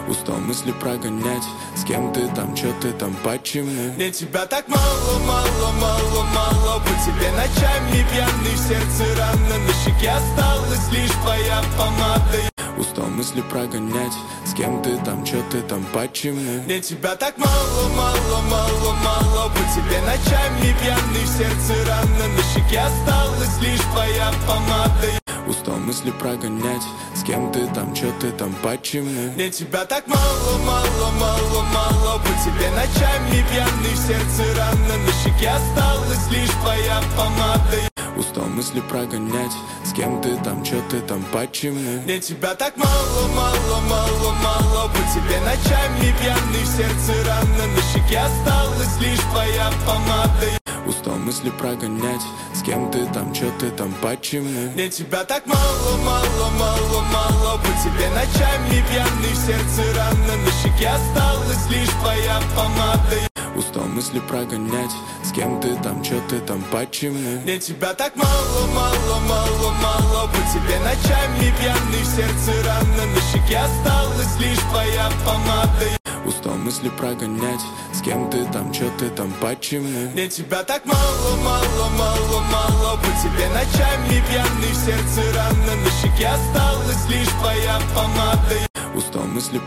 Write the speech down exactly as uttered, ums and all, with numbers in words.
Устал мысли прогонять, с кем ты там, чё ты там, почему? Мне тебя так мало, мало, мало, мало. По тебе ночами пьяный, в сердце рано. На щеке осталась лишь твоя помада. Устал мысли прогонять, с кем ты там, чё ты там, почему? Мне тебя так мало, мало, мало, мало. По тебе ночами пьяный, в сердце рано. На щеке осталась лишь твоя помада. Устал мысли прогонять, с кем ты там, чё ты там, почему? Мне тебя так мало, мало, мало, мало. По тебе ночами пьяный, в сердце рано. На щеке осталась лишь твоя помада. Устал мысли прогонять, с кем ты там, чё ты там, почему? Мне тебя так мало, мало, мало, мало. По тебе ночами пьяный, в сердце рано. На щеке осталась лишь твоя помада. Устал мысли прогонять, с кем ты там, чё ты там, почему? Мне тебя так мало, мало, мало, мало. По тебе ночами пьяный, в сердце рано. На щеке осталась лишь твоя помада. Устал мысли прогонять, с кем ты там, чё ты там, почему? Мне тебя так мало, мало, мало, мало. По тебе ночами пьяный, в сердце рано. На щеке осталась лишь твоя помада. Устал мысли прогонять, с кем ты там, чё ты там, почему? Мне тебя так мало, мало, мало, мало. По тебе ночами пьяный, в сердце рано. На щеке осталась лишь твоя помада. Устал мысли